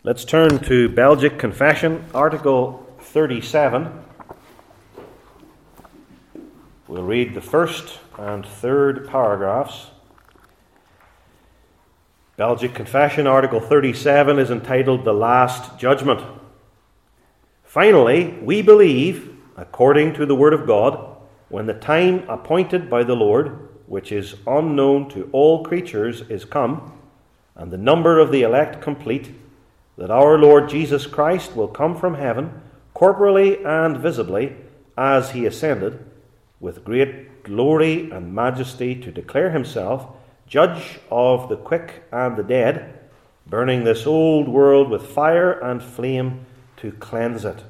Let's turn to Belgic Confession, Article 37. We'll read the first and third paragraphs. Belgic Confession, Article 37 is entitled The Last Judgment. Finally, we believe, according to the Word of God, when the time appointed by the Lord, which is unknown to all creatures, is come, and the number of the elect complete, that our Lord Jesus Christ will come from heaven, corporally and visibly, as he ascended, with great glory and majesty, to declare himself judge of the quick and the dead, burning this old world with fire and flame to cleanse it.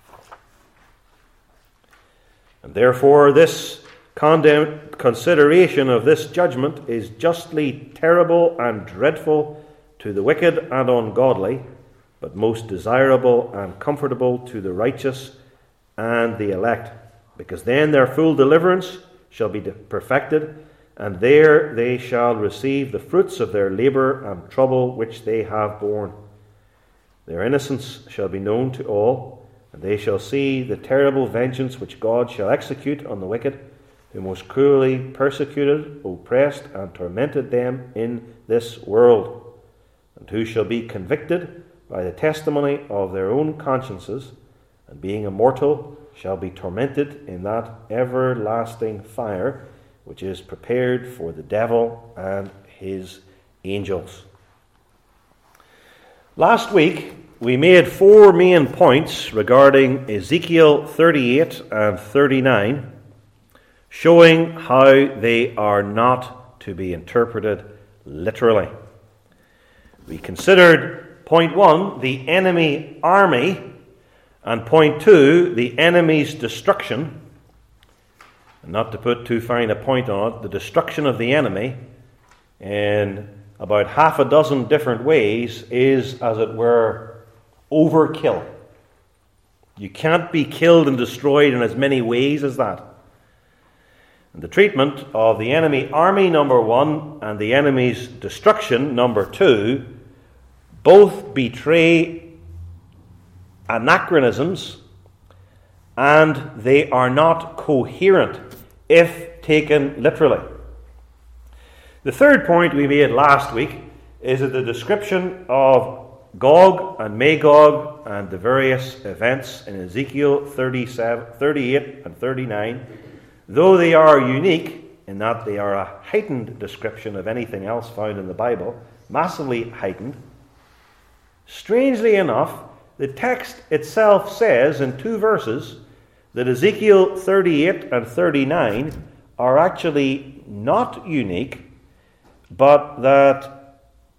And therefore this consideration of this judgment is justly terrible and dreadful to the wicked and ungodly, but most desirable and comfortable to the righteous and the elect, because then their full deliverance shall be perfected, and there they shall receive the fruits of their labour and trouble which they have borne. Their innocence shall be known to all, and they shall see the terrible vengeance which God shall execute on the wicked, who most cruelly persecuted, oppressed, and tormented them in this world, and who shall be convicted by the testimony of their own consciences, and being immortal, shall be tormented in that everlasting fire which is prepared for the devil and his angels. Last week, we made 4 main points regarding Ezekiel 38 and 39, showing how they are not to be interpreted literally. We considered point 1, the enemy army, and point 2, the enemy's destruction. And not to put too fine a point on it, the destruction of the enemy in about half a dozen different ways is, as it were, overkill. You can't be killed and destroyed in as many ways as that. And the treatment of the enemy army, number 1, and the enemy's destruction, number 2, both betray anachronisms, and they are not coherent if taken literally. The third point we made last week is that the description of Gog and Magog and the various events in Ezekiel 38 and 39, though they are unique in that they are a heightened description of anything else found in the Bible, massively heightened, strangely enough, the text itself says in 2 verses that Ezekiel 38 and 39 are actually not unique, but that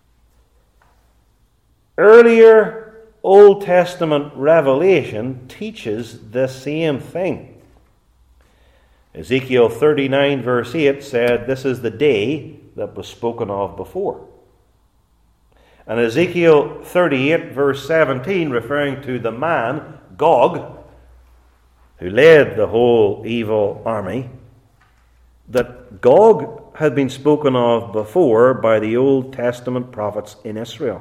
earlier Old Testament revelation teaches the same thing. Ezekiel 39 verse 8 said, "This is the day that was spoken of before." And Ezekiel 38 verse 17, referring to the man, Gog, who led the whole evil army, that Gog had been spoken of before by the Old Testament prophets in Israel.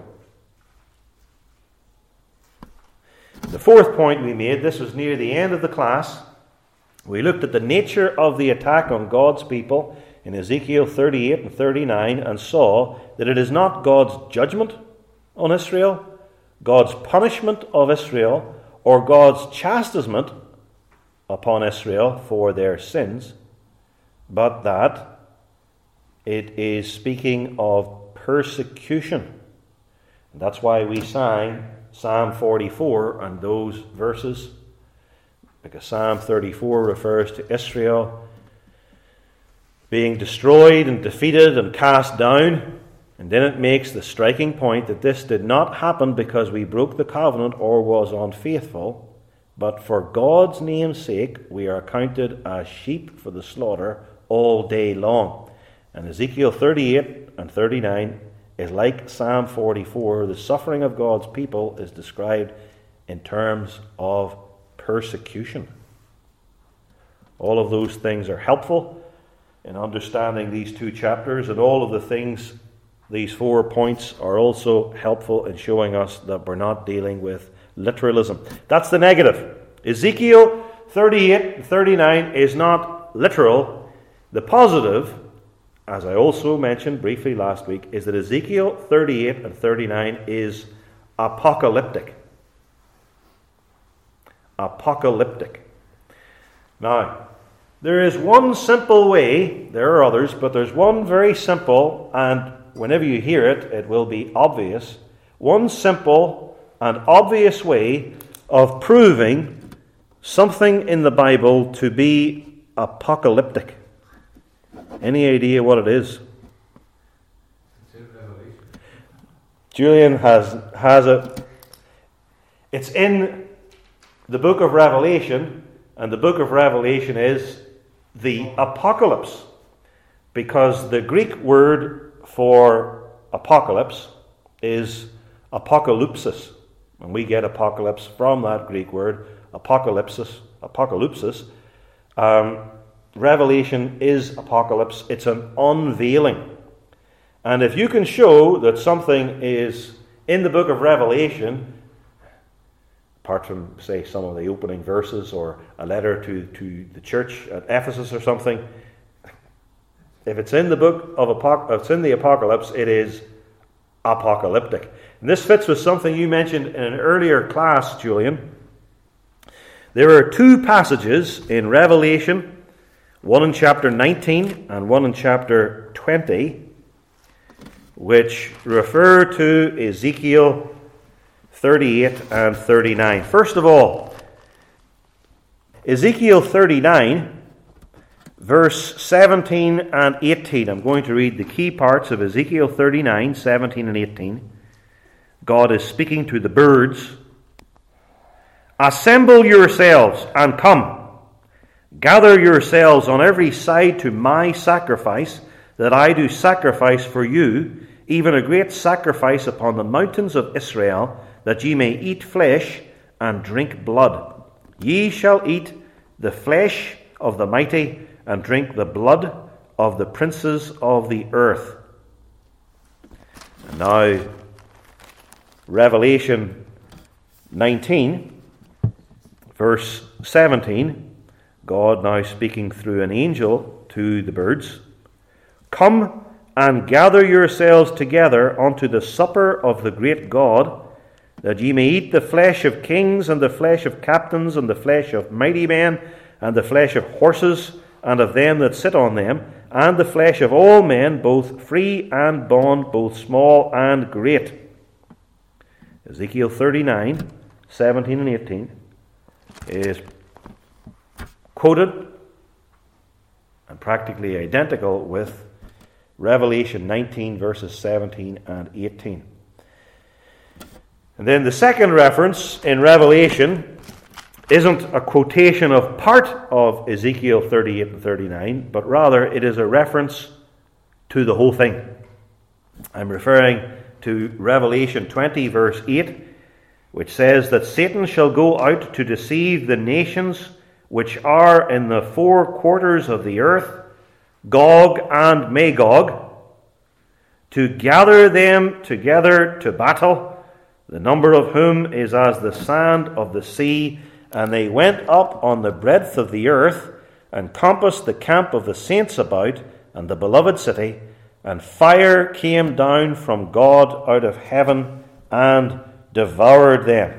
The fourth point we made, this was near the end of the class, we looked at the nature of the attack on God's people in Ezekiel 38 and 39 and saw that it is not God's judgment on Israel, God's punishment of Israel, or God's chastisement upon Israel for their sins, but that it is speaking of persecution. And that's why we sang Psalm 44 and those verses, because Psalm 34 refers to Israel being destroyed and defeated and cast down. And then it makes the striking point that this did not happen because we broke the covenant or was unfaithful, but for God's name's sake we are counted as sheep for the slaughter all day long. And Ezekiel 38 and 39 is like Psalm 44. The suffering of God's people is described in terms of persecution. All of those things are helpful in understanding these 2 chapters, and all of the things these 4 points are also helpful in showing us that we're not dealing with literalism. That's the negative. Ezekiel 38 and 39 is not literal. The positive, as I also mentioned briefly last week, is that Ezekiel 38 and 39 is apocalyptic. Apocalyptic. Now, there is one simple way, there are others, but there's one very simple, and whenever you hear it, it will be obvious, one simple and obvious way of proving something in the Bible to be apocalyptic. Any idea what it is? Julian has it. It's in the book of Revelation, and the book of Revelation is the apocalypse, because the Greek word for apocalypse is apocalypsis, and we get apocalypse from that Greek word apocalypsis. Revelation is apocalypse. It's an unveiling. And if you can show that something is in the book of Revelation, apart from, say, some of the opening verses or a letter to the church at Ephesus or something, if it's in the book of it's in the apocalypse, it is apocalyptic. And this fits with something you mentioned in an earlier class, Julian. There are 2 passages in Revelation, one in chapter 19 and one in chapter 20, which refer to Ezekiel 38 and 39. First of all, Ezekiel 39, verse 17 and 18. I'm going to read the key parts of Ezekiel 39, 17 and 18. God is speaking to the birds. Assemble yourselves and come. Gather yourselves on every side to my sacrifice, that I do sacrifice for you, even a great sacrifice upon the mountains of Israel, that ye may eat flesh and drink blood. Ye shall eat the flesh of the mighty and drink the blood of the princes of the earth. And now, Revelation 19, verse 17, God now speaking through an angel to the birds. Come and gather yourselves together unto the supper of the great God, that ye may eat the flesh of kings, and the flesh of captains, and the flesh of mighty men, and the flesh of horses, and of them that sit on them, and the flesh of all men, both free and bond, both small and great. Ezekiel 39, 17 and 18 is quoted and practically identical with Revelation 19, verses 17 and 18. And then the second reference in Revelation isn't a quotation of part of Ezekiel 38 and 39, but rather it is a reference to the whole thing. I'm referring to Revelation 20, verse 8, which says that Satan shall go out to deceive the nations which are in the 4 quarters of the earth, Gog and Magog, to gather them together to battle, the number of whom is as the sand of the sea. And they went up on the breadth of the earth, and compassed the camp of the saints about, and the beloved city, and fire came down from God out of heaven, and devoured them.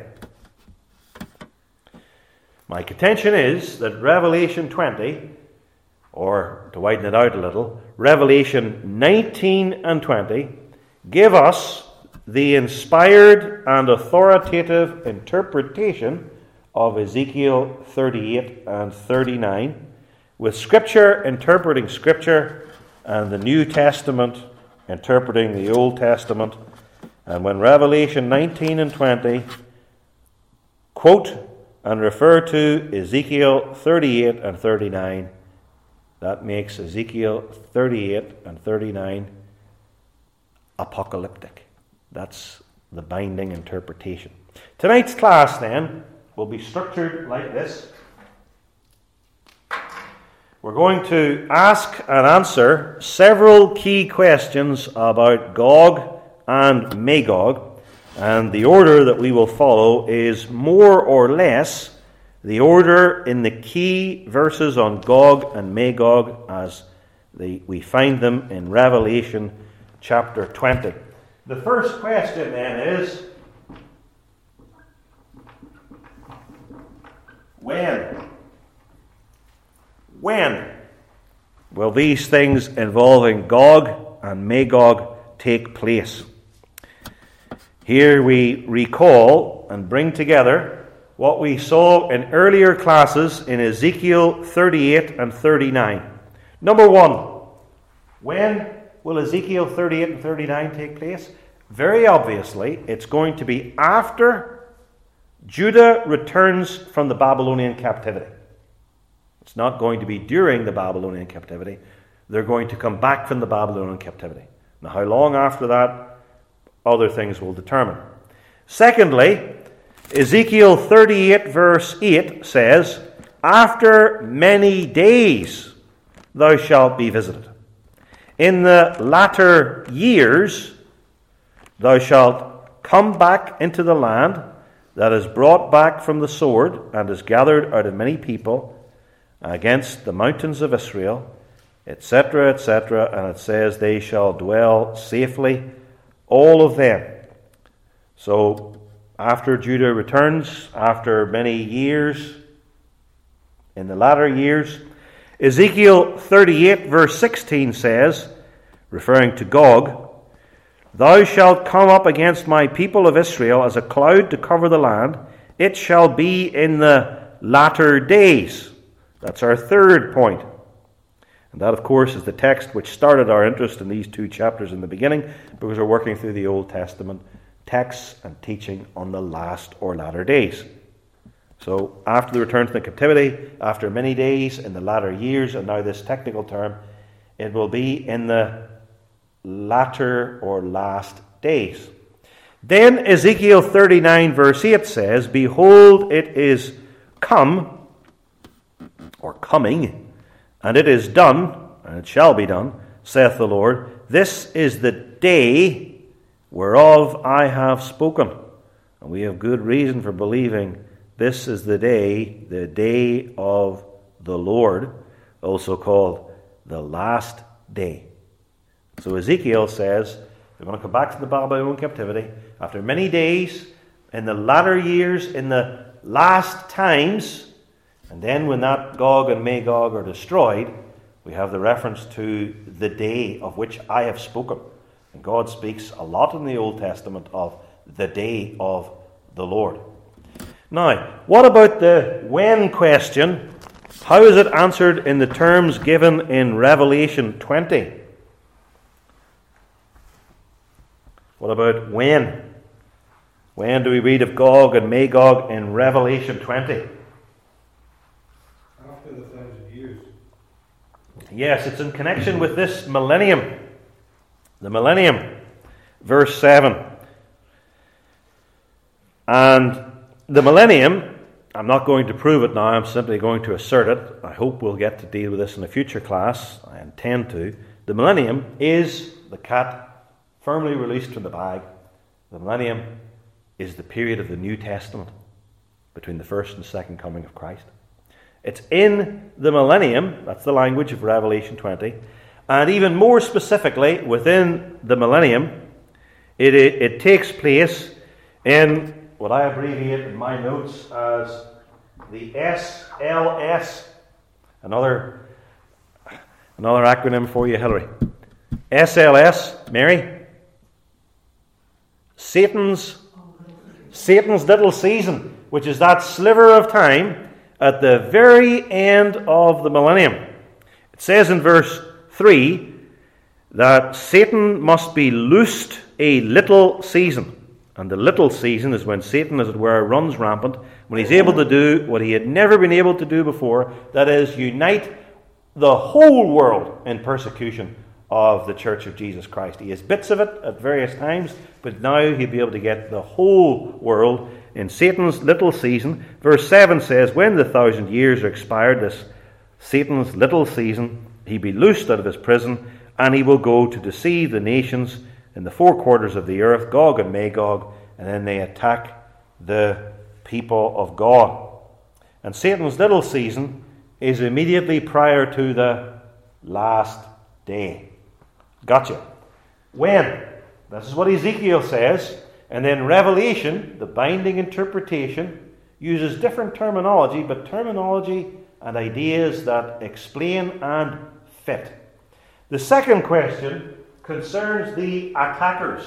My contention is that Revelation 20, or to widen it out a little, Revelation 19 and 20, give us the inspired and authoritative interpretation of Ezekiel 38 and 39, with Scripture interpreting Scripture and the New Testament interpreting the Old Testament. And when Revelation 19 and 20 quote and refer to Ezekiel 38 and 39, that makes Ezekiel 38 and 39 apocalyptic. That's the binding interpretation. Tonight's class, then, will be structured like this. we're going to ask and answer several key questions about Gog and Magog, and the order that we will follow is more or less the order in the key verses on Gog and Magog as we find them in Revelation chapter 20. The first question then is, when will these things involving Gog and Magog take place? Here we recall and bring together what we saw in earlier classes in Ezekiel 38 and 39. Number one, when will Ezekiel 38 and 39 take place? Very obviously, it's going to be after Judah returns from the Babylonian captivity. It's not going to be during the Babylonian captivity. They're going to come back from the Babylonian captivity. Now, how long after that, other things will determine. Secondly, Ezekiel 38 verse 8 says, "After many days thou shalt be visited. In the latter years thou shalt come back into the land that is brought back from the sword and is gathered out of many people against the mountains of Israel," etc., etc. And it says, "They shall dwell safely, all of them." So, after Judah returns, after many years, in the latter years, Ezekiel 38 verse 16 says, referring to Gog, "Thou shalt come up against my people of Israel as a cloud to cover the land. It shall be in the latter days." That's our third point. And that, of course, is the text which started our interest in these two chapters in the beginning, because we're working through the Old Testament texts and teaching on the last or latter days. So, after the return from the captivity, after many days, in the latter years, and now this technical term, it will be in the latter or last days. Then Ezekiel 39 verse 8 says, "Behold, it is come," or coming, "and it is done, and it shall be done, saith the Lord. This is the day whereof I have spoken." And we have good reason for believing this is the day of the Lord, also called the last day. So Ezekiel says, they're going to come back to the Babylonian captivity after many days, in the latter years, in the last times. And then when that Gog and Magog are destroyed, we have the reference to the day of which I have spoken. And God speaks a lot in the Old Testament of the day of the Lord. Now, what about the when question? How is it answered in the terms given in Revelation 20? What about when? When do we read of Gog and Magog in Revelation 20? After the 1,000 years. Yes, it's in connection with this millennium. The millennium. Verse 7. And the millennium, I'm not going to prove it now, I'm simply going to assert it. I hope we'll get to deal with this in a future class. I intend to. The millennium is the cat firmly released from the bag. The millennium is the period of the New Testament between the first and second coming of Christ. It's in the millennium, that's the language of Revelation 20, and even more specifically, within the millennium, it takes place in what I abbreviate in my notes as the SLS. Another acronym for you, Hillary. SLS, Mary. Satan's little season, which is that sliver of time at the very end of the millennium. It says in verse 3 that Satan must be loosed a little season. And the little season is when Satan, as it were, runs rampant, when he's able to do what he had never been able to do before, that is, unite the whole world in persecution of the Church of Jesus Christ. He has bits of it at various times, but now he'll be able to get the whole world in Satan's little season. Verse 7 says, when the 1,000 years are expired, this Satan's little season, he be loosed out of his prison, and he will go to deceive the nations in the four quarters of the earth, Gog and Magog, and then they attack the people of God. And Satan's little season is immediately prior to the last day. Gotcha. When? This is what Ezekiel says. And then Revelation, the binding interpretation, uses different terminology, but terminology and ideas that explain and fit. The second question concerns the attackers.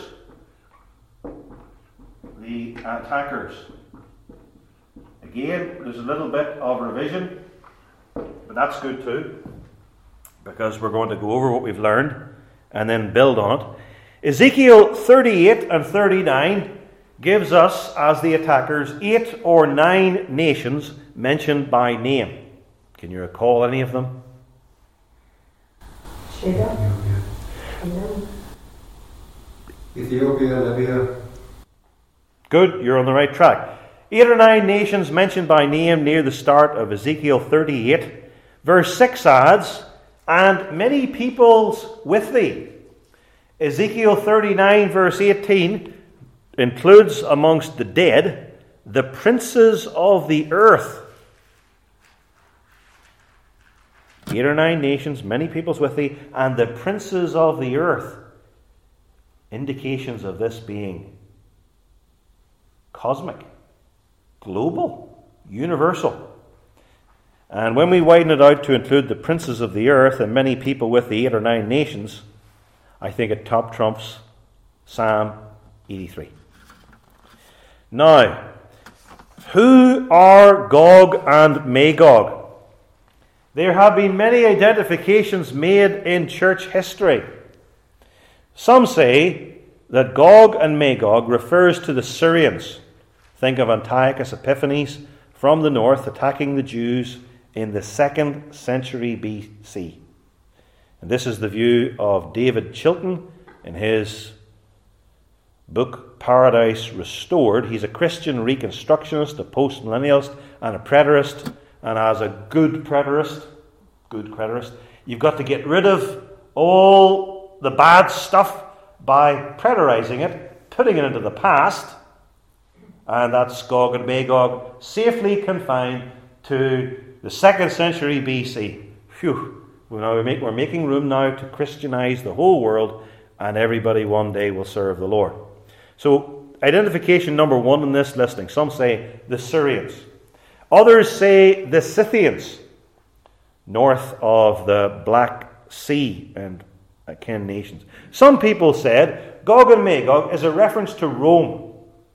The attackers. Again, there's a little bit of revision, but that's good too, because we're going to go over what we've learned and then build on it. Ezekiel 38 and 39 gives us, as the attackers, 8 or 9 nations mentioned by name. Can you recall any of them? Ethiopia, Libya. Good, you're on the right track. 8 or 9 nations mentioned by name near the start of Ezekiel 38. Verse 6 adds, and many peoples with thee. Ezekiel 39 verse 18 includes amongst the dead the princes of the earth. 8 or 9 nations, many peoples with thee, and the princes of the earth. Indications of this being cosmic, global, universal. And when we widen it out to include the princes of the earth and many people with the 8 or 9 nations, I think it top trumps Psalm 83. Now, who are Gog and Magog? There have been many identifications made in church history. Some say that Gog and Magog refers to the Syrians. Think of Antiochus Epiphanes from the north attacking the Jews in the 2nd century BC. And this is the view of David Chilton in his book Paradise Restored. He's a Christian reconstructionist, a post-millennialist, and a preterist. And as a good preterist, you've got to get rid of all the bad stuff by preterizing it, putting it into the past. And that's Gog and Magog, safely confined to the 2nd century BC. Phew. We're making room now to Christianize the whole world, and everybody one day will serve the Lord. So, identification number 1 in this listing. Some say the Syrians. Others say the Scythians, north of the Black Sea and Achaean nations. Some people said Gog and Magog is a reference to Rome.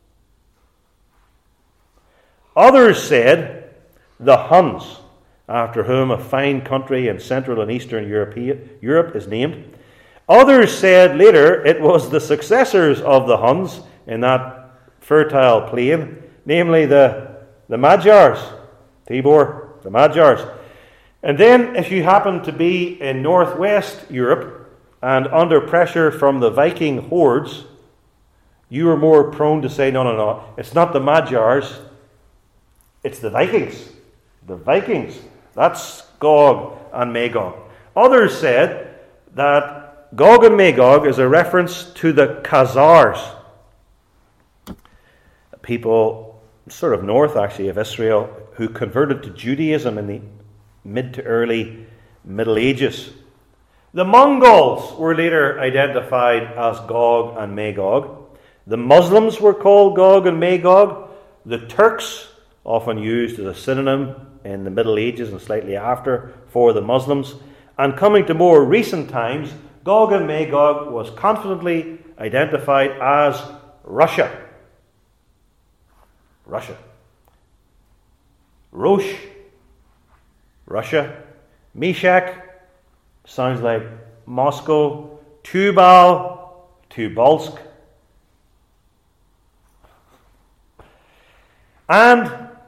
Others said the Huns, after whom a fine country in Central and Eastern Europe is named. Others said later it was the successors of the Huns in that fertile plain, namely the Magyars, Tibur, the Magyars. And then if you happen to be in northwest Europe and under pressure from the Viking hordes, you are more prone to say, no, it's not the Magyars, it's the Vikings. The Vikings. That's Gog and Magog. Others said that Gog and Magog is a reference to the Khazars, people sort of north, actually, of Israel, who converted to Judaism in the mid to early Middle Ages. The Mongols were later identified as Gog and Magog. The Muslims were called Gog and Magog. The Turks, often used as a synonym in the Middle Ages and slightly after for the Muslims. And coming to more recent times, Gog and Magog was confidently identified as Russia. Rosh, Russia. Meshach, sounds like Moscow. Tubal, Tobolsk. And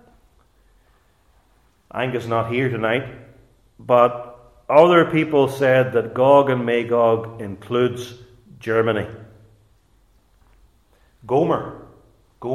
Angus not here tonight, but other people said that Gog and Magog includes Germany. Gomer,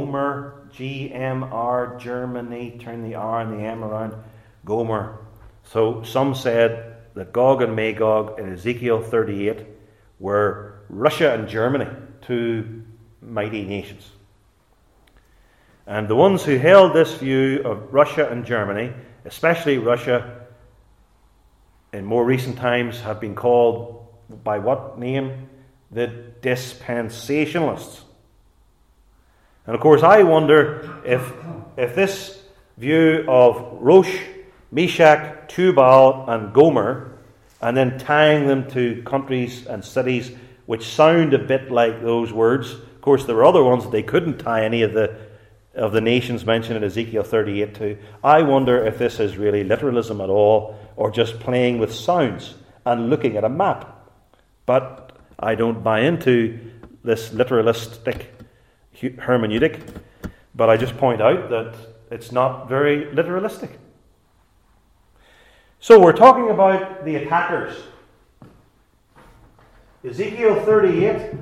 G-M-R, Germany, turn the R and the M around. Gomer, So some said that Gog and Magog in Ezekiel 38 were Russia and Germany, two mighty nations. And the ones who held this view of Russia and Germany, especially Russia, in more recent times have been called by what name? The dispensationalists. And of course I wonder if this view of Rosh, Meshach, Tubal and Gomer, and then tying them to countries and cities which sound a bit like those words. Of course there were other ones that they couldn't tie any of the nations mentioned in Ezekiel 38 to. I wonder if this is really literalism at all, or just playing with sounds and looking at a map. But I don't buy into this literalistic hermeneutic, but I just point out that it's not very literalistic. So we're talking about the attackers. Ezekiel 38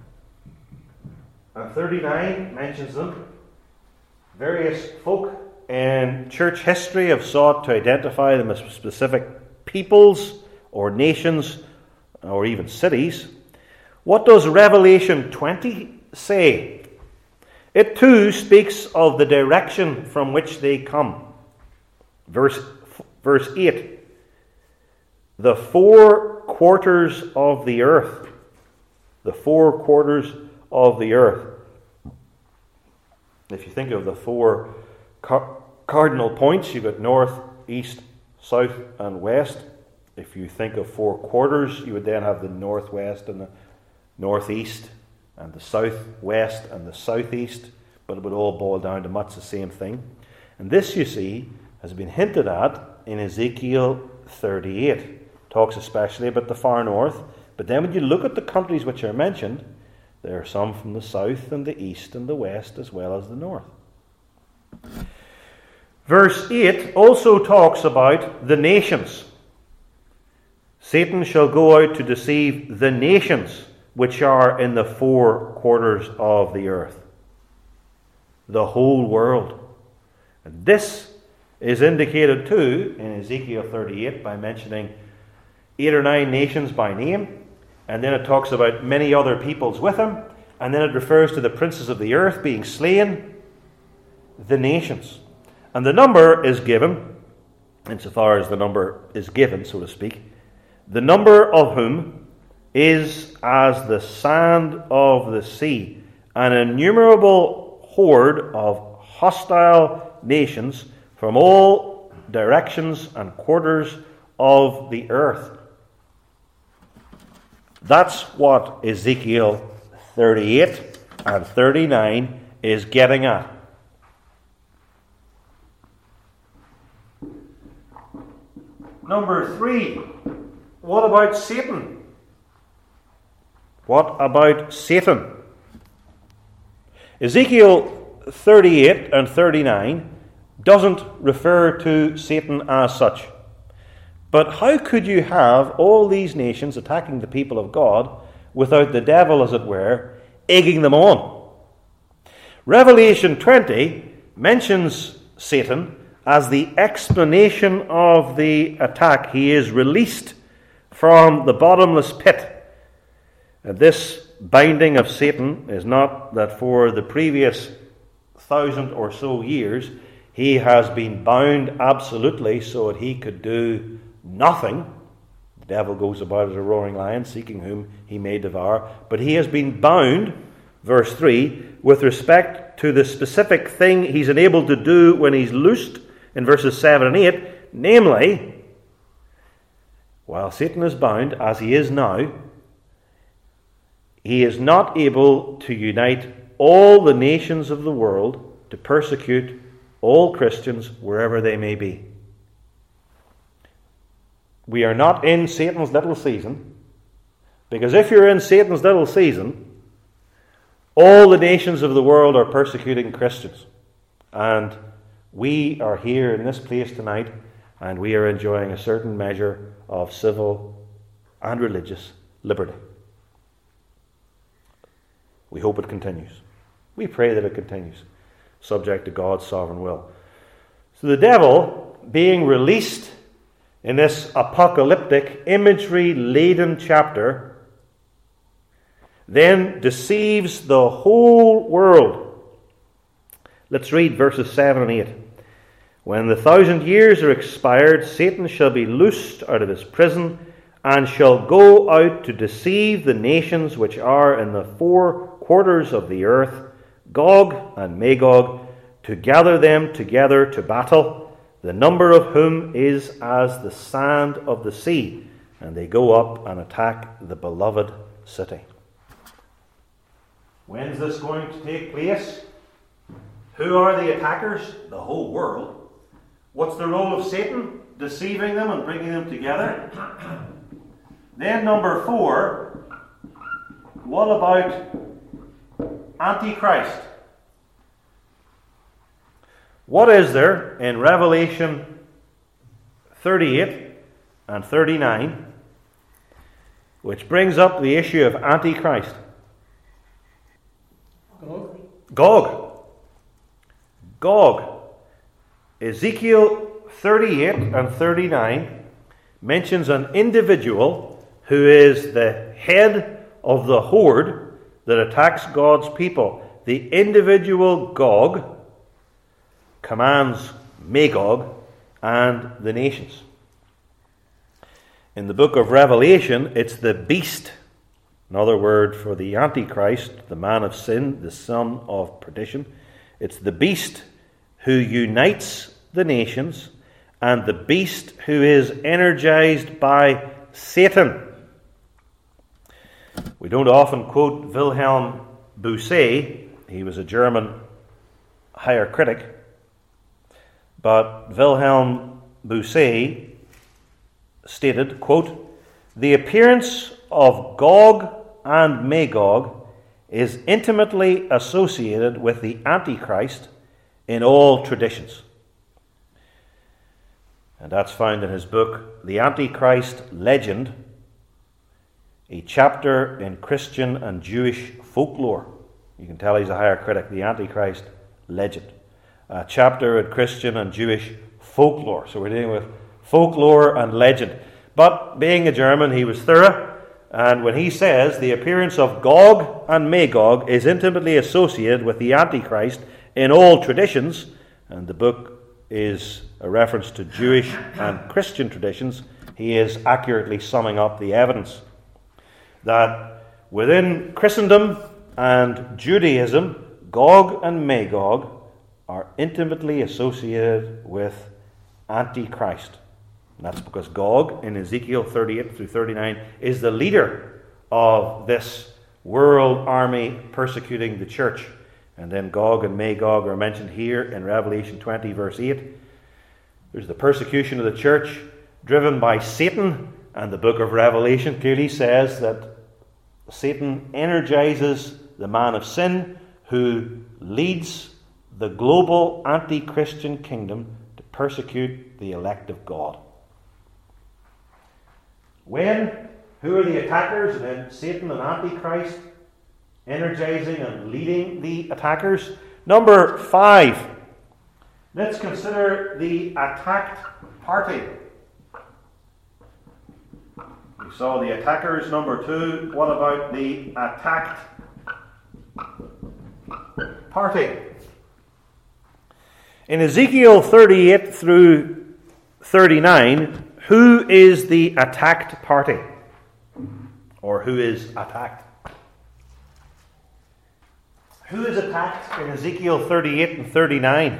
and 39 mentions them. Various folk in church history have sought to identify them as specific peoples or nations or even cities. What does Revelation 20 say? It too speaks of the direction from which they come. Verse 8. The four quarters of the earth. The four quarters of the earth. If you think of the four cardinal points, you've got north, east, south, and west. If you think of four quarters, you would then have the northwest and the northeast, and the southwest and the southeast, but it would all boil down to much the same thing. And this, you see, has been hinted at in Ezekiel 38. Talks especially about the far north, but then when you look at the countries which are mentioned, there are some from the south and the east and the west as well as the north. Verse 8 also talks about the nations. Satan shall go out to deceive the nations which are in the four quarters of the earth. The whole world. And this is indicated too in Ezekiel 38 by mentioning 8 or 9 nations by name. And then it talks about many other peoples with him. And then it refers to the princes of the earth being slain, the nations. And the number is given, insofar as the number is given, so to speak, the number of whom is as the sand of the sea, an innumerable horde of hostile nations from all directions and quarters of the earth. That's what Ezekiel 38 and 39 is getting at. Number 3, what about Satan? What about Satan? Ezekiel 38 and 39 doesn't refer to Satan as such. But how could you have all these nations attacking the people of God without the devil, as it were, egging them on? Revelation 20 mentions Satan as the explanation of the attack. He is released from the bottomless pit. And this binding of Satan is not that for the previous 1,000 or so years he has been bound absolutely so that he could do nothing. The devil goes about as a roaring lion, seeking whom he may devour. But he has been bound, verse 3, with respect to the specific thing he's enabled to do when he's loosed in verses 7 and 8. Namely, while Satan is bound, as he is now, he is not able to unite all the nations of the world to persecute all Christians wherever they may be. We are not in Satan's little season, because if you're in Satan's little season, all the nations of the world are persecuting Christians. And we are here in this place tonight, and we are enjoying a certain measure of civil and religious liberty. We hope it continues. We pray that it continues, subject to God's sovereign will. So the devil, being released in this apocalyptic, imagery-laden chapter, then deceives the whole world. Let's read verses 7 and 8. When the 1,000 years are expired, Satan shall be loosed out of his prison, and shall go out to deceive the nations which are in the four quarters of the earth, Gog and Magog, to gather them together to battle, the number of whom is as the sand of the sea, and they go up and attack the beloved city. When's this going to take place? Who are the attackers? The whole world. What's the role of Satan? Deceiving them and bringing them together. Then number 4, what about Antichrist? What is there in Revelation 38 and 39 which brings up the issue of Antichrist? Gog. Ezekiel 38 and 39 mentions an individual who is the head of the horde that attacks God's people. The individual Gog commands Magog and the nations. In the book of Revelation, it's the beast, another word for the Antichrist, the man of sin, the son of perdition. It's the beast who unites the nations, and the beast who is energized by Satan. We don't often quote Wilhelm Bousset. He was a German higher critic. But Wilhelm Bousset stated, quote, "The appearance of Gog and Magog is intimately associated with the Antichrist in all traditions." And that's found in his book, The Antichrist Legend, a chapter in Christian and Jewish folklore. You can tell he's a higher critic, The Antichrist Legend. A chapter in Christian and Jewish folklore. So we're dealing with folklore and legend. But being a German, he was thorough. And when he says the appearance of Gog and Magog is intimately associated with the Antichrist in all traditions, and the book is a reference to Jewish and Christian traditions, he is accurately summing up the evidence that within Christendom and Judaism, Gog and Magog are intimately associated with Antichrist. And that's because Gog, in Ezekiel 38 through 39, is the leader of this world army persecuting the church. And then Gog and Magog are mentioned here in Revelation 20, verse 8. There's the persecution of the church driven by Satan, and the book of Revelation clearly says that Satan energizes the man of sin who leads the global anti-Christian kingdom to persecute the elect of God. When? Who are the attackers? And then Satan and Antichrist energizing and leading the attackers. Number 5. Let's consider the attacked party. We saw the attackers, number 2. What about the attacked party? In Ezekiel 38 through 39, who is the attacked party? Or who is attacked? Who is attacked in Ezekiel 38 and 39?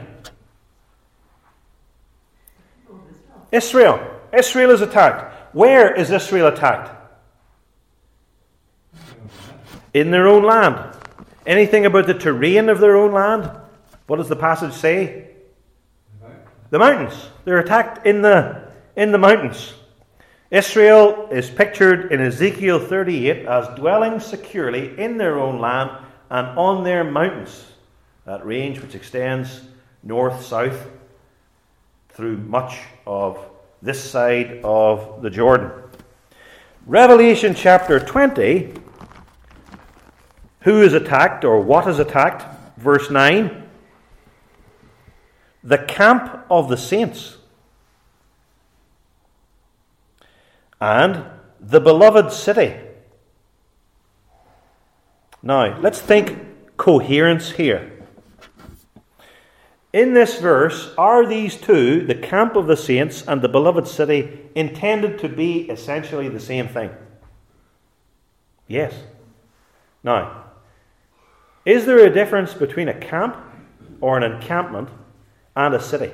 Israel. Israel is attacked. Where is Israel attacked? In their own land. Anything about the terrain of their own land? What does the passage say? The mountains. They're attacked in the mountains. Israel is pictured in Ezekiel 38 as dwelling securely in their own land and on their mountains. That range which extends north-south through much of this side of the Jordan. Revelation chapter 20, who is attacked or what is attacked? Verse 9. The camp of the saints. and the beloved city. Now, let's think coherence here. In this verse, are these two, the camp of the saints and the beloved city, intended to be essentially the same thing? Yes. Now, is there a difference between a camp or an encampment and a city?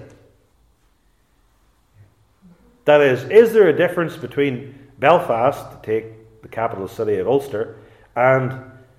That is there a difference between Belfast, to take the capital city of Ulster, and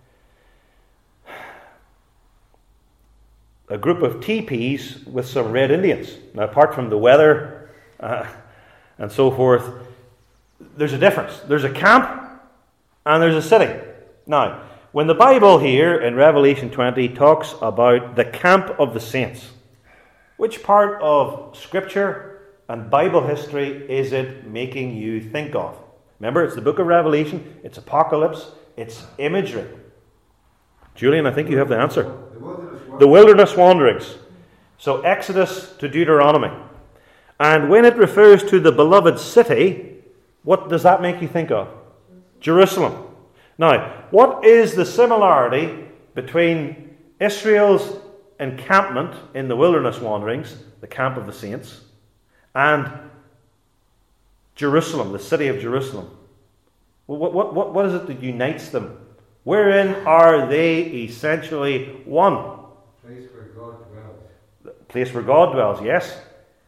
a group of teepees with some Red Indians? Now, apart from the weather and so forth, there's a difference. There's a camp and there's a city. Now, when the Bible here in Revelation 20 talks about the camp of the saints, which part of Scripture and Bible history is it making you think of? Remember, it's the book of Revelation, it's apocalypse, it's imagery. Julian, I think you have the answer. The wilderness wanderings. So Exodus to Deuteronomy. And when it refers to the beloved city, what does that make you think of? Jerusalem. Now, what is the similarity between Israel's encampment in the wilderness wanderings, the camp of the saints, and Jerusalem, the city of Jerusalem? What is it that unites them? Wherein are they essentially one? Place where God dwells. The place where God dwells, yes.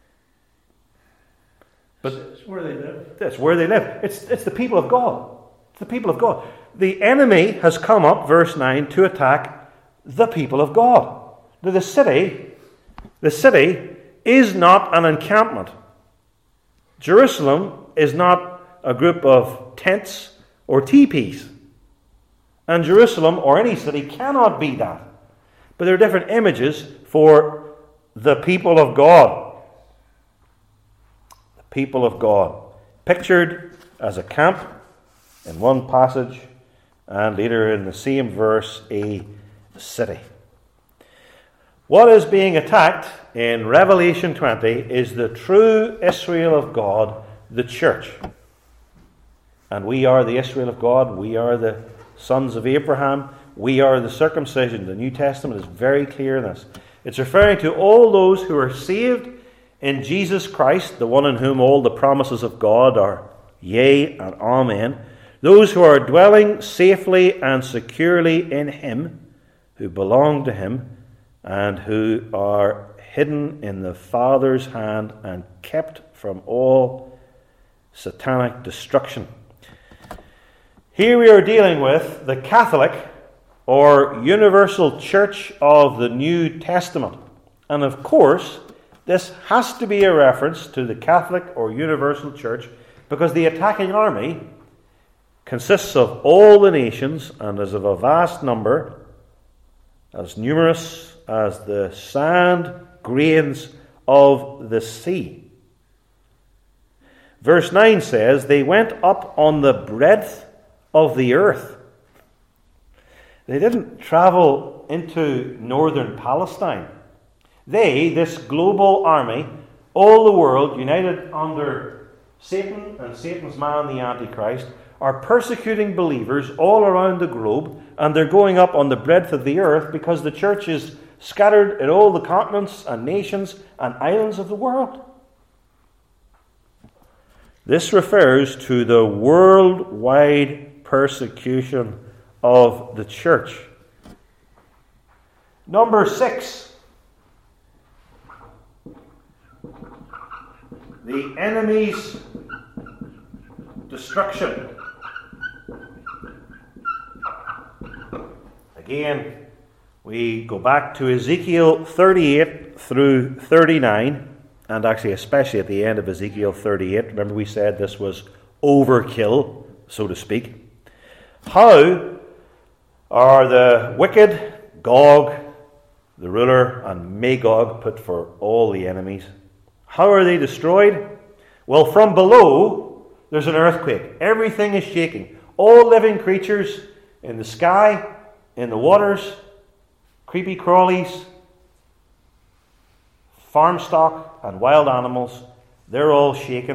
But it's where they live. That's where they live. It's the people of God. It's the people of God. The enemy has come up, verse 9, to attack the people of God. Now, the city is not an encampment. Jerusalem is not a group of tents or teepees. And Jerusalem, or any city, cannot be that. But there are different images for the people of God. The people of God. Pictured as a camp in one passage, and later in the same verse, a city. What is being attacked in Revelation 20 is the true Israel of God, the church. And we are the Israel of God. We are the sons of Abraham. We are the circumcision. The New Testament is very clear in this. It's referring to all those who are saved in Jesus Christ, the one in whom all the promises of God are yea and amen. Those who are dwelling safely and securely in Him, who belong to Him, and who are hidden in the Father's hand and kept from all satanic destruction. Here we are dealing with the Catholic or universal church of the New Testament. And of course, this has to be a reference to the Catholic or universal church because the attacking army consists of all the nations and is of a vast number, as numerous as the sand grains of the sea. Verse 9 says, they went up on the breadth of the earth. They didn't travel into northern Palestine. They, this global army, all the world, united under Satan and Satan's man, the Antichrist, are persecuting believers all around the globe, and they're going up on the breadth of the earth because the church is scattered in all the continents and nations and islands of the world. This refers to the worldwide persecution of the church. Number 6. The enemy's destruction. Again, we go back to Ezekiel 38 through 39, and actually especially at the end of Ezekiel 38. Remember we said this was overkill, so to speak. How are the wicked, Gog, the ruler, and Magog, put for all the enemies, how are they destroyed? Well, from below, there's an earthquake. Everything is shaking. All living creatures in the sky, in the waters, creepy crawlies, farm stock, and wild animals, they're all shaken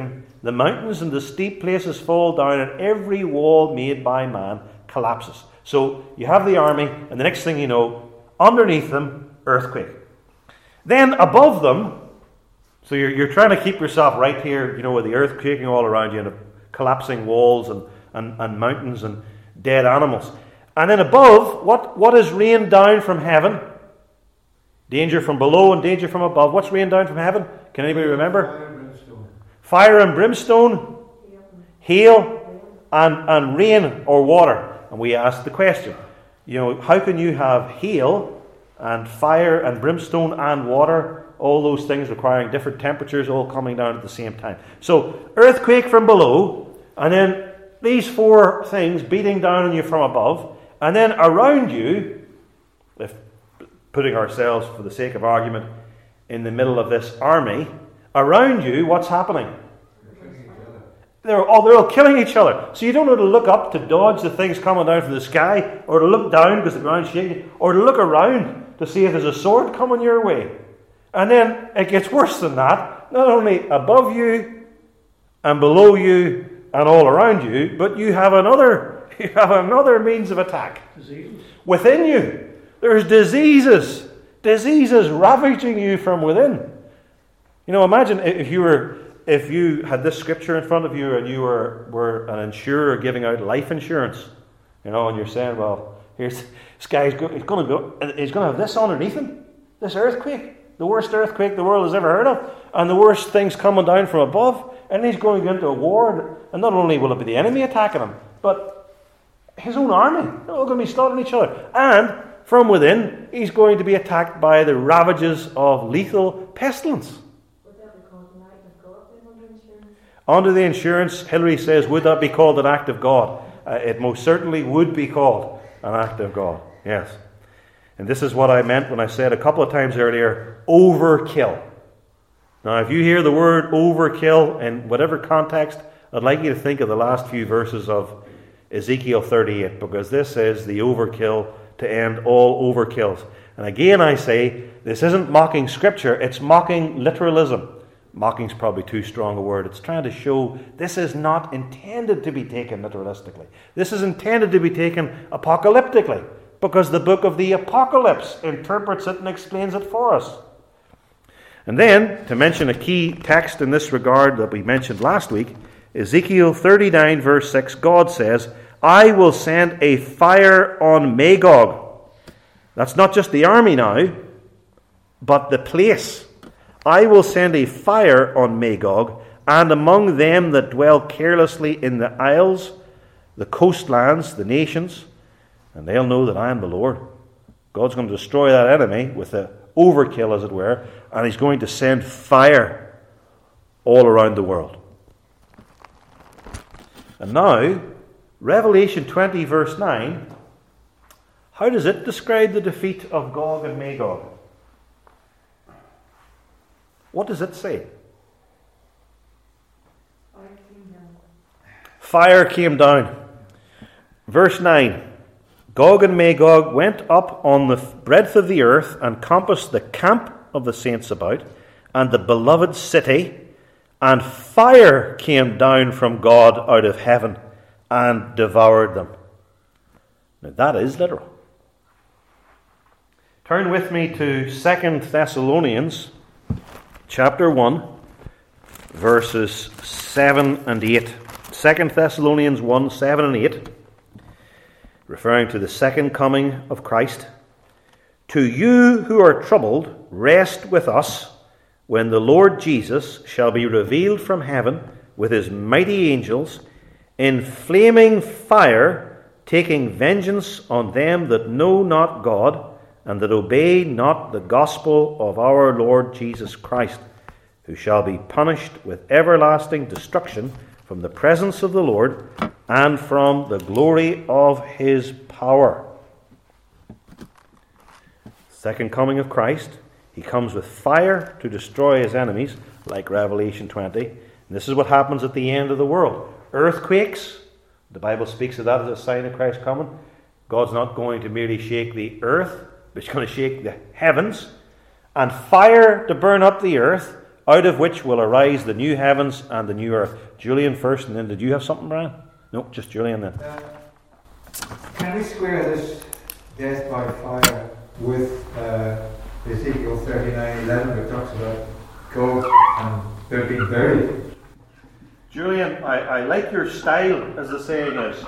the mountains and the steep places fall down, and every wall made by man collapses. So you have the army, and the next thing you know, underneath them, earthquake. Then above them, so you're trying to keep yourself right here, with the earth quaking all around you, and the collapsing walls and mountains and dead animals. And then above, what is rained down from heaven? Danger from below and danger from above. What's rained down from heaven? Can anybody remember? Fire and brimstone, hail, and rain or water. And we asked the question, how can you have hail and fire and brimstone and water, all those things requiring different temperatures, all coming down at the same time? So, earthquake from below, and then these four things beating down on you from above, and then around you, if putting ourselves, for the sake of argument, in the middle of this army, around you, what's happening? They're all killing each other. So you don't know to look up to dodge the things coming down from the sky, or to look down because the ground's shaking, or to look around to see if there's a sword coming your way. And then it gets worse than that. Not only above you and below you and all around you, but you have another means of attack. Diseases. Within you. There's diseases ravaging you from within. Imagine if you had this scripture in front of you and you were an insurer giving out life insurance, and you're saying, well, here's this guy's he's going to have this underneath him, this earthquake, the worst earthquake the world has ever heard of, and the worst things coming down from above, and he's going into a war, and not only will it be the enemy attacking him, but his own army. They're all going to be slaughtering each other. And from within, he's going to be attacked by the ravages of lethal pestilence. Under the insurance, Hilary says, would that be called an act of God? It most certainly would be called an act of God. Yes. And this is what I meant when I said a couple of times earlier, overkill. Now, if you hear the word overkill in whatever context, I'd like you to think of the last few verses of Ezekiel 38, because this is the overkill to end all overkills. And again I say, this isn't mocking Scripture, it's mocking literalism. Mocking's probably too strong a word. It's trying to show this is not intended to be taken literalistically. This is intended to be taken apocalyptically, because the book of the Apocalypse interprets it and explains it for us. And then, to mention a key text in this regard that we mentioned last week, Ezekiel 39 verse 6, God says, I will send a fire on Magog. That's not just the army now, but the place. I will send a fire on Magog, and among them that dwell carelessly in the isles, the coastlands, the nations, and they'll know that I am the Lord. God's going to destroy that enemy with the overkill, as it were, and he's going to send fire all around the world. And now, Revelation 20 verse 9, how does it describe the defeat of Gog and Magog? What does it say? Fire came down. Verse 9, Gog and Magog went up on the breadth of the earth and compassed the camp of the saints about, and the beloved city, and fire came down from God out of heaven and devoured them. Now that is literal. Turn with me to 2 Thessalonians chapter 1, verses 7 and 8. 2 Thessalonians 1, 7 and 8, referring to the second coming of Christ. To you who are troubled, rest with us when the Lord Jesus shall be revealed from heaven with his mighty angels in flaming fire, taking vengeance on them that know not God and that obey not the gospel of our Lord Jesus Christ, who shall be punished with everlasting destruction from the presence of the Lord and from the glory of his power. Second coming of Christ, he comes with fire to destroy his enemies, like Revelation 20. And this is what happens at the end of the world. Earthquakes, the Bible speaks of that as a sign of Christ's coming. God's not going to merely shake the earth, but he's going to shake the heavens. And fire to burn up the earth, out of which will arise the new heavens and the new earth. Julian first, and then did you have something, Brian? No, just Julian then. Can we square this death by fire with Ezekiel 39:11, which talks about Gog and 13:30? Julian, I like your style, as the saying is,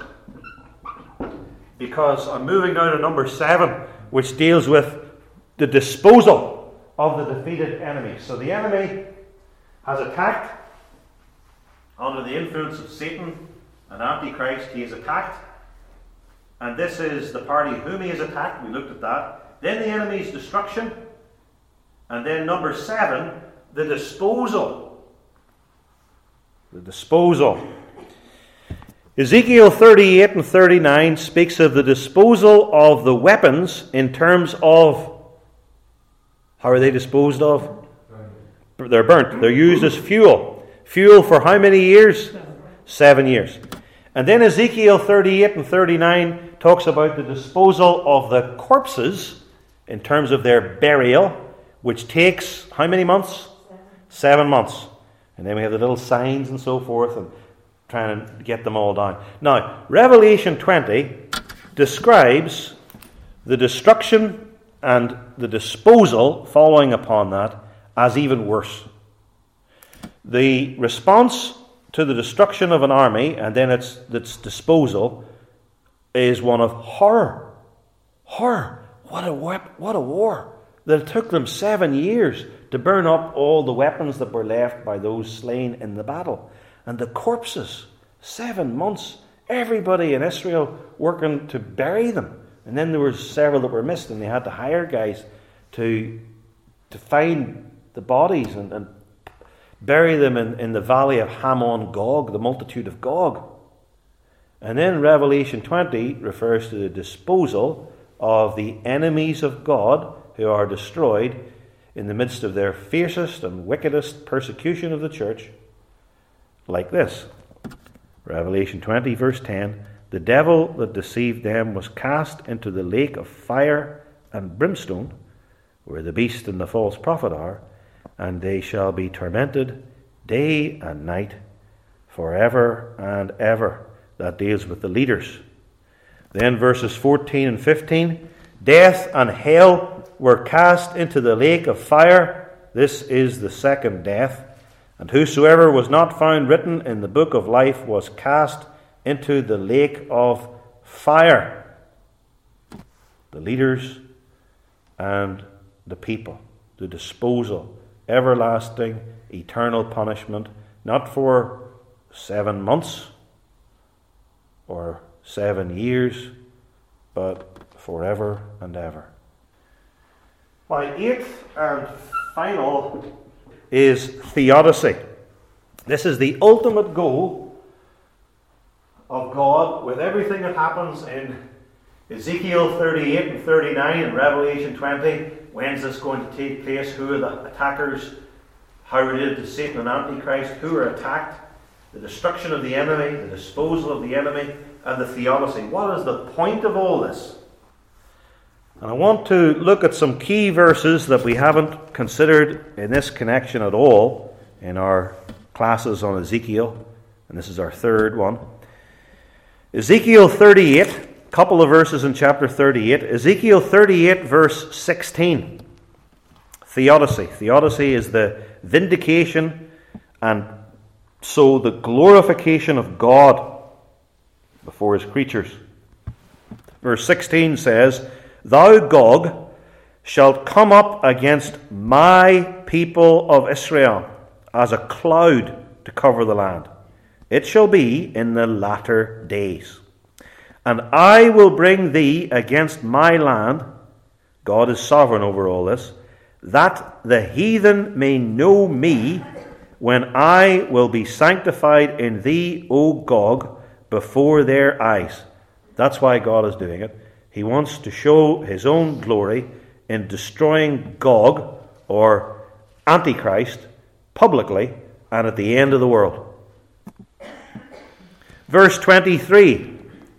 because I'm moving now to number 7, which deals with the disposal of the defeated enemy. So the enemy has attacked under the influence of Satan and Antichrist. He is attacked, and this is the party whom he has attacked. We looked at that. Then the enemy's destruction, and then number 7, the disposal. The disposal. Ezekiel 38 and 39 speaks of the disposal of the weapons in terms of how are they disposed of? They're burnt. They're used as fuel. Fuel for how many years? 7 years. And then Ezekiel 38 and 39 talks about the disposal of the corpses in terms of their burial, which takes how many months? 7 months. And then we have the little signs and so forth, and trying to get them all down. Now, Revelation 20 describes the destruction and the disposal following upon that as even worse. The response to the destruction of an army and then its disposal is one of horror. Horror. What a war. That it took them 7 years to burn up all the weapons that were left by those slain in the battle. And the corpses, 7 months, everybody in Israel working to bury them. And then there were several that were missed, and they had to hire guys to find the bodies and bury them in the valley of Hamon Gog, the multitude of Gog. And then Revelation 20 refers to the disposal of the enemies of God who are destroyed in the midst of their fiercest and wickedest persecution of the church, like this. Revelation 20, verse 10, the devil that deceived them was cast into the lake of fire and brimstone, where the beast and the false prophet are, and they shall be tormented day and night forever and ever. That deals with the leaders. Then verses 14 and 15, death and hell were cast into the lake of fire. This is the second death. And whosoever was not found written in the book of life was cast into the lake of fire. The leaders and the people. The disposal. Everlasting, eternal punishment. Not for 7 months or 7 years, but forever and ever. My 8th and final is theodicy. This is the ultimate goal of God with everything that happens in Ezekiel 38 and 39 and Revelation 20. When's this going to take place? Who are the attackers? How related to Satan and Antichrist? Who are attacked? The destruction of the enemy, the disposal of the enemy, and the theodicy. What is the point of all this? And I want to look at some key verses that we haven't considered in this connection at all in our classes on Ezekiel. And this is our third one. Ezekiel 38, a couple of verses in chapter 38. Ezekiel 38, verse 16. Theodicy. Theodicy is the vindication and so the glorification of God before his creatures. Verse 16 says, thou, Gog, shalt come up against my people of Israel as a cloud to cover the land. It shall be in the latter days. And I will bring thee against my land, God is sovereign over all this, that the heathen may know me, when I will be sanctified in thee, O Gog, before their eyes. That's why God is doing it. He wants to show his own glory in destroying Gog, or Antichrist, publicly and at the end of the world. Verse 23.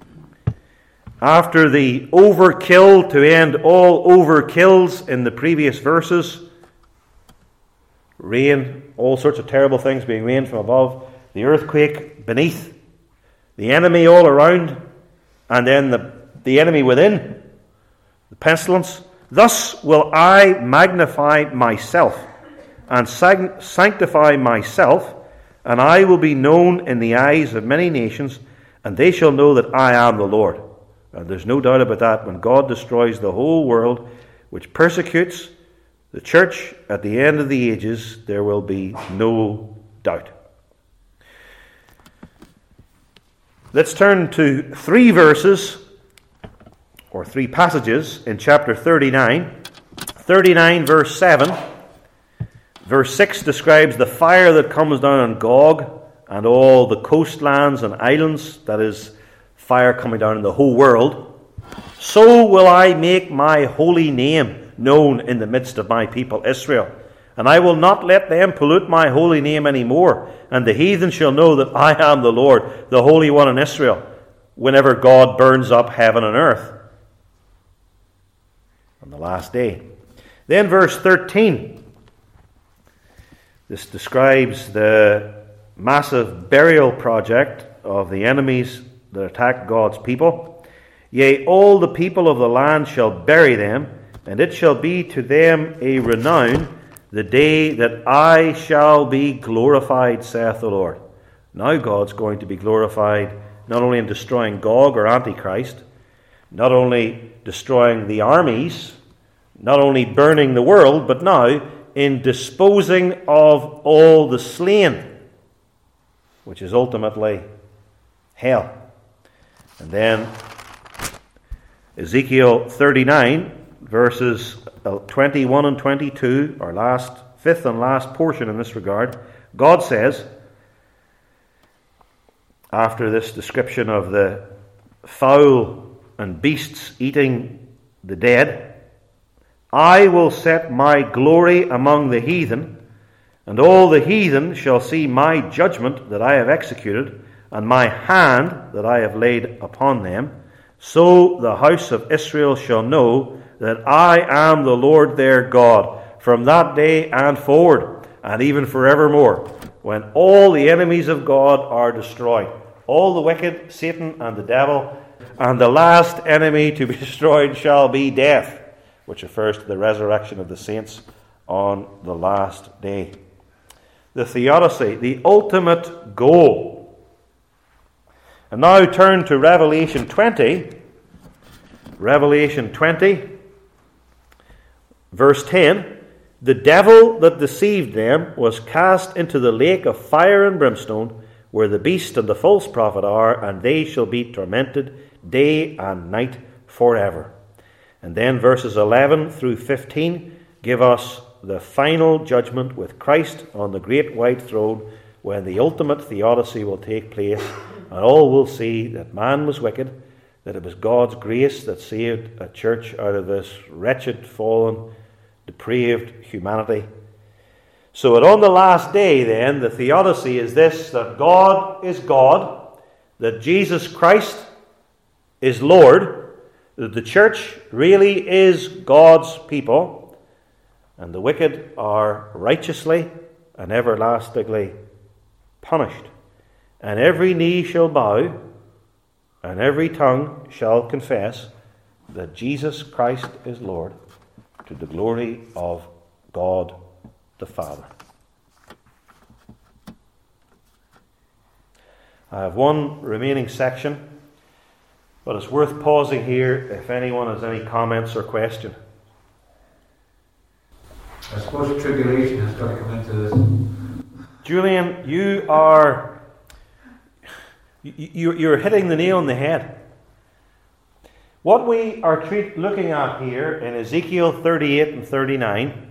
After the overkill to end all overkills in the previous verses, rain, all sorts of terrible things being rained from above, the earthquake beneath, the enemy all around, and then the enemy within, the pestilence. Thus will I magnify myself and sanctify myself, and I will be known in the eyes of many nations, and they shall know that I am the Lord. And there's no doubt about that. When God destroys the whole world, which persecutes the church at the end of the ages, there will be no doubt. Let's turn to 3 verses, or 3 passages in chapter 39. 39 verse 7. Verse 6 describes the fire that comes down on Gog and all the coastlands and islands, that is, fire coming down in the whole world. So will I make my holy name known in the midst of my people Israel, and I will not let them pollute my holy name any more, and the heathen shall know that I am the Lord, the Holy One in Israel, whenever God burns up heaven and earth on the last day. Then verse 13. This describes the massive burial project of the enemies that attack God's people. Yea, all the people of the land shall bury them, and it shall be to them a renown, the day that I shall be glorified, saith the Lord. Now God's going to be glorified not only in destroying Gog or Antichrist, not only destroying the armies, not only burning the world, but now in disposing of all the slain, which is ultimately hell. And then Ezekiel 39, verses 21 and 22, our fifth and last portion in this regard, God says, after this description of the fowl and beasts eating the dead, I will set my glory among the heathen, and all the heathen shall see my judgment that I have executed, and my hand that I have laid upon them. So the house of Israel shall know that I am the Lord their God, from that day and forward, and even forevermore, when all the enemies of God are destroyed. All the wicked, Satan and the devil, and the last enemy to be destroyed shall be death, which refers to the resurrection of the saints on the last day. The theodicy, the ultimate goal. And now turn to Revelation 20. Revelation 20, verse 10. The devil that deceived them was cast into the lake of fire and brimstone, where the beast and the false prophet are, and they shall be tormented day and night forever. And then verses 11 through 15 give us the final judgment with Christ on the great white throne, when the ultimate theodicy will take place, and all will see that man was wicked, that it was God's grace that saved a church out of this wretched, fallen, depraved humanity. So that on the last day then, the theodicy is this, that God is God, that Jesus Christ is Lord, that the church really is God's people, and the wicked are righteously and everlastingly punished. And every knee shall bow, and every tongue shall confess that Jesus Christ is Lord, to the glory of God the Father. I have one remaining section, but it's worth pausing here if anyone has any comments or question. I suppose tribulation has got to come into this. Julian, you're hitting the nail on the head. What we are looking at here in Ezekiel 38 and 39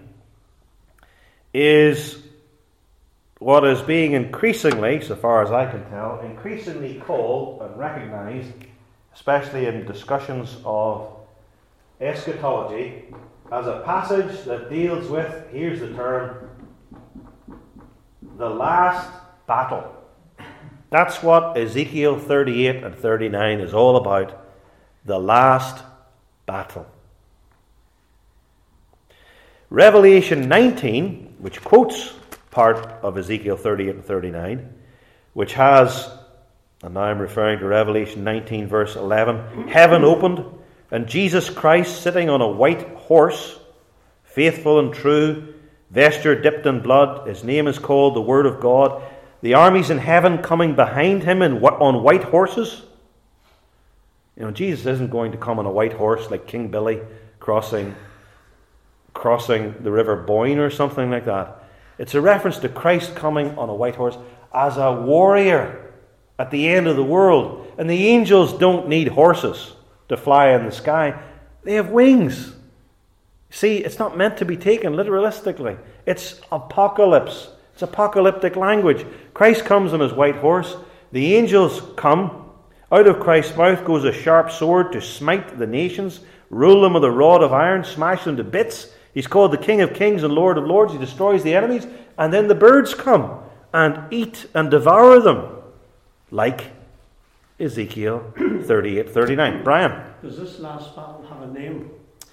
is what is being increasingly, so far as I can tell, increasingly called and recognized, especially in discussions of eschatology, as a passage that deals with, here's the term, the last battle. That's what Ezekiel 38 and 39 is all about. The last battle. Revelation 19 which quotes part of Ezekiel 38 and 39, which has, and now I'm referring to Revelation 19 verse 11, heaven opened, and Jesus Christ sitting on a white horse, faithful and true, vesture dipped in blood. His name is called the Word of God. The armies in heaven coming behind him on white horses. Jesus isn't going to come on a white horse like King Billy crossing the River Boyne or something like that. It's a reference to Christ coming on a white horse as a warrior at the end of the world. And the angels don't need horses to fly in the sky. They have wings. See, it's not meant to be taken literalistically. It's apocalypse. It's apocalyptic language. Christ comes on his white horse. The angels come. Out of Christ's mouth goes a sharp sword to smite the nations, rule them with a rod of iron, smash them to bits. He's called the King of Kings and Lord of Lords. He destroys the enemies. And then the birds come and eat and devour them, like Ezekiel 38:39. Brian? Does this last battle have a name?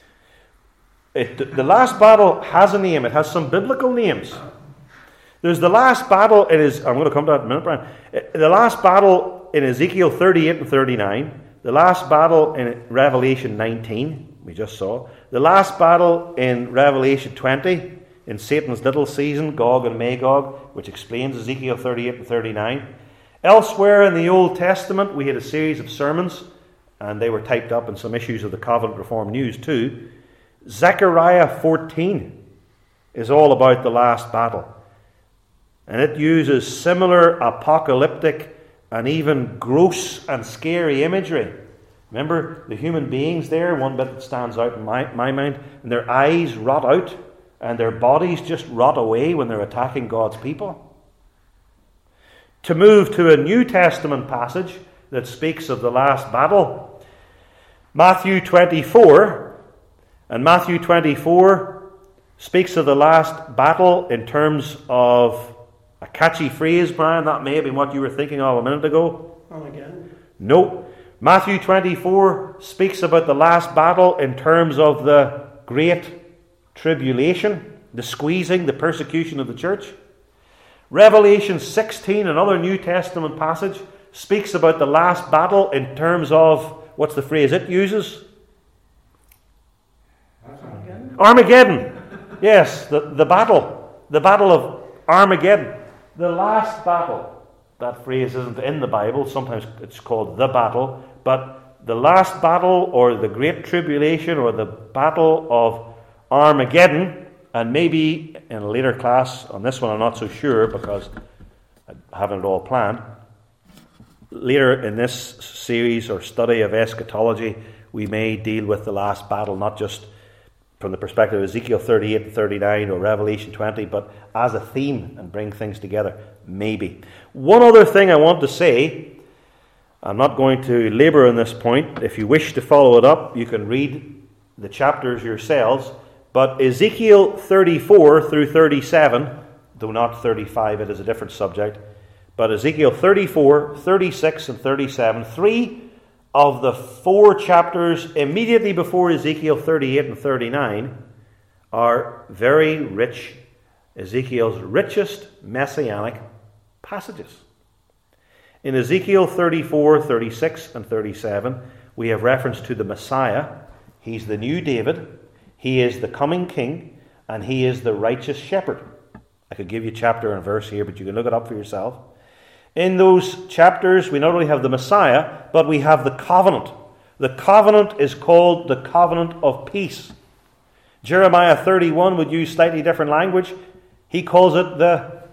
The last battle has a name. It has some biblical names. There's the last battle. I'm going to come to that in a minute, Brian. The last battle in Ezekiel 38 and 39. The last battle in Revelation 19, we just saw. The last battle in Revelation 20, in Satan's little season, Gog and Magog, which explains Ezekiel 38 and 39. Elsewhere in the Old Testament, we had a series of sermons, and they were typed up in some issues of the Covenant Reform News too. Zechariah 14 is all about the last battle. And it uses similar apocalyptic and even gross and scary imagery. Remember the human beings there, one bit that stands out in my mind, and their eyes rot out and their bodies just rot away when they're attacking God's people. To move to a New Testament passage that speaks of the last battle, Matthew 24, and Matthew 24 speaks of the last battle in terms of a catchy phrase, Brian. That may have been what you were thinking of a minute ago. Armageddon? No. Matthew 24 speaks about the last battle in terms of the great tribulation, the squeezing, the persecution of the church. Revelation 16, another New Testament passage, speaks about the last battle in terms of, what's the phrase it uses? Armageddon. Yes, the battle of Armageddon. The last battle. That phrase isn't in the Bible. Sometimes it's called the battle. But the last battle, or the great tribulation, or the battle of Armageddon, and maybe in a later class, on this one I'm not so sure because I haven't it all planned. Later in this series or study of eschatology, we may deal with the last battle, not just from the perspective of Ezekiel 38 and 39 or Revelation 20, but as a theme and bring things together, maybe. One other thing I want to say, I'm not going to labour on this point. If you wish to follow it up, you can read the chapters yourselves, but Ezekiel 34 through 37, though not 35, it is a different subject, but Ezekiel 34, 36 and 37, 3 of the 4 chapters immediately before Ezekiel 38 and 39 are very rich, Ezekiel's richest messianic passages. In Ezekiel 34, 36 and 37, we have reference to the Messiah. He's the new David. He is the coming king, and he is the righteous shepherd. I could give you chapter and verse here, but you can look it up for yourself. In those chapters, we not only have the Messiah, but we have the covenant. The covenant is called the covenant of peace. Jeremiah 31 would use slightly different language. He calls it the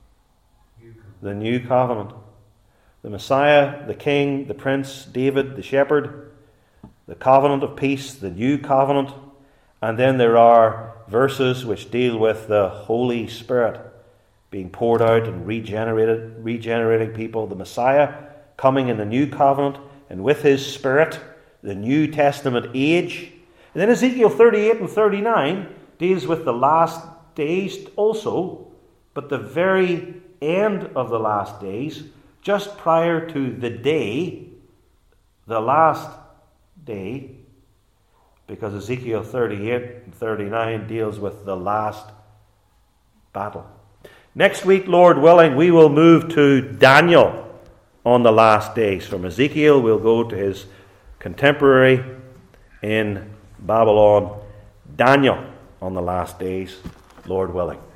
new covenant. The Messiah, the king, the prince, David, the shepherd, the covenant of peace, the new covenant. And then there are verses which deal with the Holy Spirit being poured out and regenerating people. The Messiah coming in the new covenant, and with his Spirit, the New Testament age. And then Ezekiel 38 and 39 deals with the last days also, but the very end of the last days, just prior to the day, the last day, because Ezekiel 38 and 39 deals with the last battle. Next week, Lord willing, we will move to Daniel on the last days. From Ezekiel, we'll go to his contemporary in Babylon, Daniel, on the last days, Lord willing.